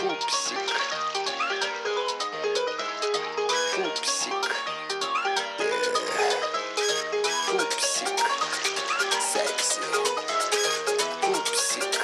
Пупсик. Пупсик. Пупсик. Секси. Пупсик.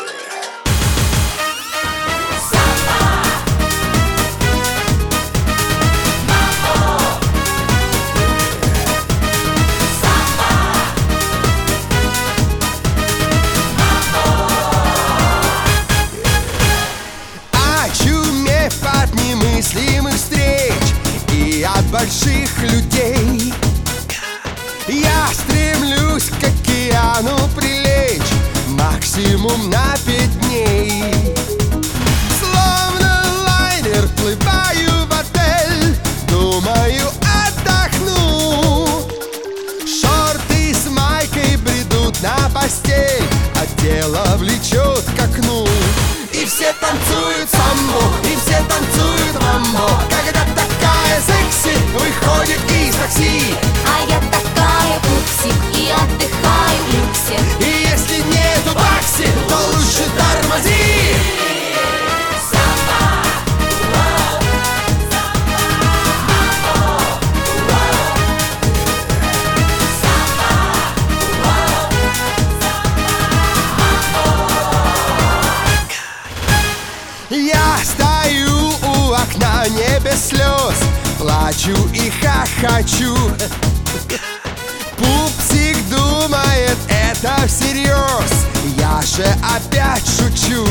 Очумев от немыслимых встреч и от больших людей, я стремлюсь к океану прилечь максимум на 5 дней. Словно лайнер вплываю в отель, думаю, отдохну. Шорты с майкой бредут на постель, а тело влечет к окну. И все танцуют самбо, и все танцуют мамбо, когда такая секси выходит из такси. А я такая пупсик и отдыхаю в люксе. И если нету бакси, то лучше тормози. Я стою у окна не без слез, плачу и хохочу. Пупсик думает, это всерьез, я же опять шучу.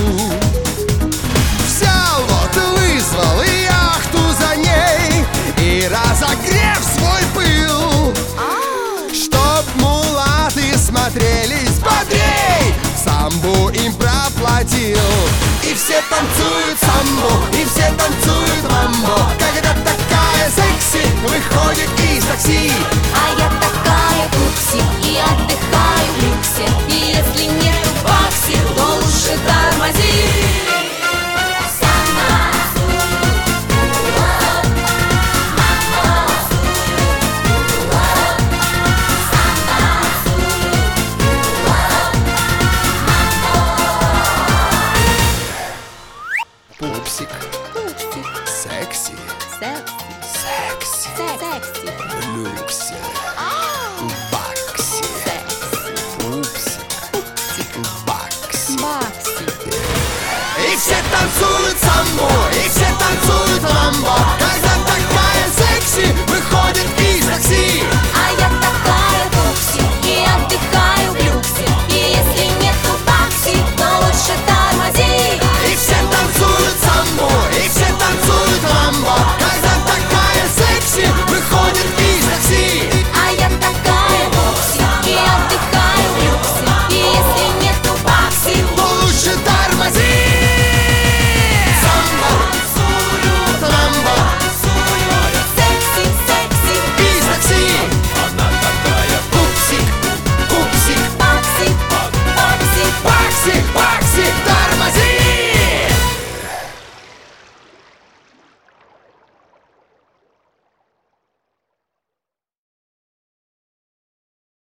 Взял вот вызвал и яхту за ней, и разогрев свой пыл, чтоб мулаты смотрелись бодрей, самбу им проплатил. И все танцуют самбо, и все танцуют мамбо, когда такая секси выходит из такси. А я такая пупсик и отдыхаю в люксе. И если нету бакси, то лучше тормози. Пупсик, секси, секси, Секси. в люксе, бакси, пупсик, бакси. И все танцуют самбо, и все танцуют мамбо, когда